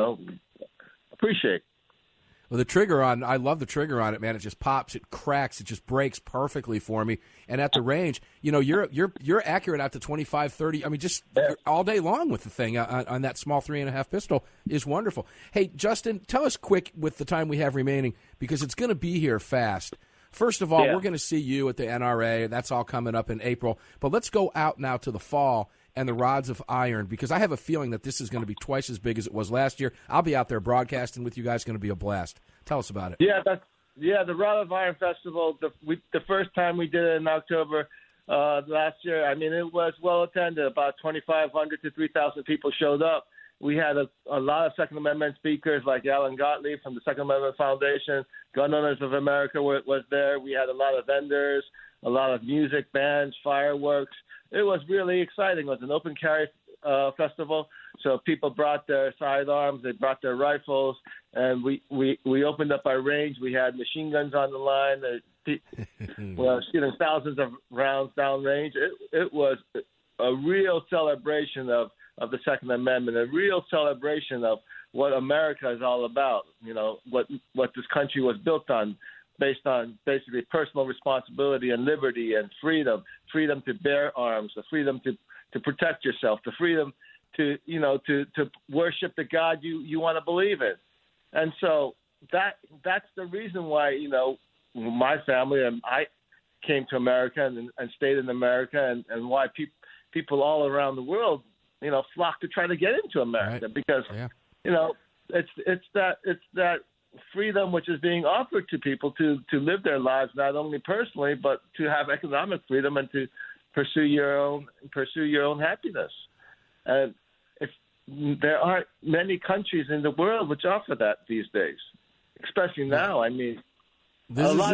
Speaker 14: appreciate.
Speaker 5: Well, I love the trigger on it, man. It just pops, it cracks, it just breaks perfectly for me. And at the range, you're accurate out to 25, 30. I mean, just all day long with the thing on that small 3.5 pistol is wonderful. Hey, Justin, tell us quick with the time we have remaining, because it's going to be here fast. First of all, we're going to see you at the NRA. That's all coming up in April. But let's go out now to the fall and the Rods of Iron, because I have a feeling that this is going to be twice as big as it was last year. I'll be out there broadcasting with you guys. It's going to be a blast. Tell us about it.
Speaker 14: The Rod of Iron Festival, the first time we did it in October last year, I mean, it was well attended. About 2,500 to 3,000 people showed up. We had a lot of Second Amendment speakers like Alan Gottlieb from the Second Amendment Foundation. Gun Owners of America was there. We had a lot of vendors, a lot of music, bands, fireworks. It was really exciting. It was an open carry festival, so people brought their sidearms, they brought their rifles, and we opened up our range. We had machine guns on the line. Shooting thousands of rounds down range. It was a real celebration of the Second Amendment, a real celebration of what America is all about. What this country was built on, based on basically personal responsibility and liberty and freedom to bear arms, the freedom to protect yourself, the freedom to worship the God you want to believe in. And so that's the reason why, my family and I came to America and stayed in America, and why people all around the world, flock to try to get into America, because, it's that freedom which is being offered to people to live their lives, not only personally, but to have economic freedom and to pursue your own happiness. And if there aren't many countries in the world which offer that these days, especially now. I mean,
Speaker 5: this is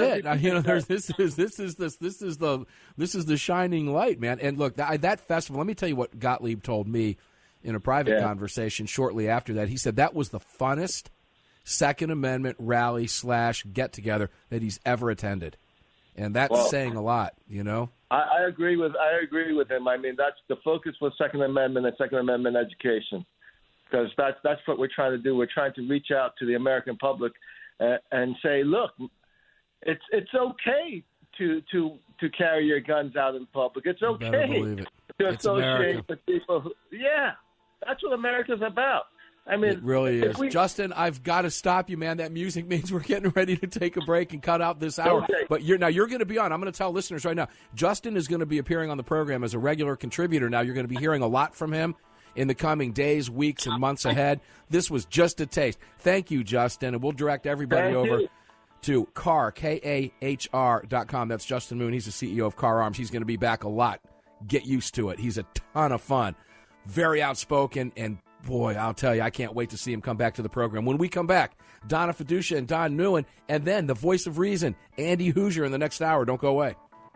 Speaker 5: it. This is the shining light, man. And look, that festival. Let me tell you what Gottlieb told me. in a private conversation shortly after that. He said that was the funnest Second Amendment rally / get-together that he's ever attended. And that's saying a lot, you know?
Speaker 14: I agree with him. I mean, that's the focus was Second Amendment and Second Amendment education, because that's what we're trying to do. We're trying to reach out to the American public and say, look, it's okay to carry your guns out in public. It's okay to associate with people. That's what America's about. I mean,
Speaker 5: it really is. Justin, I've got to stop you, man. That music means we're getting ready to take a break and cut out this hour.
Speaker 14: Okay.
Speaker 5: But you're going to be on. I'm going to tell listeners right now, Justin is going to be appearing on the program as a regular contributor. Now, you're going to be hearing a lot from him in the coming days, weeks, and months ahead. This was just a taste. Thank you, Justin, and we'll direct everybody over to KAHR.com. That's Justin Moon. He's the CEO of Car Arms. He's going to be back a lot. Get used to it. He's a ton of fun. Very outspoken, and boy, I'll tell you, I can't wait to see him come back to the program. When we come back, Donna Fiducia and Don Newen, and then the voice of reason, Andy Hoosier, in the next hour. Don't go away.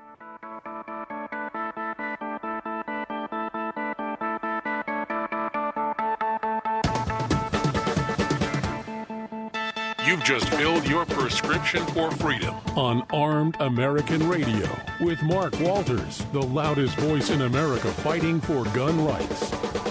Speaker 1: You've just filled your prescription for freedom on Armed American Radio with Mark Walters, the loudest voice in America fighting for gun rights.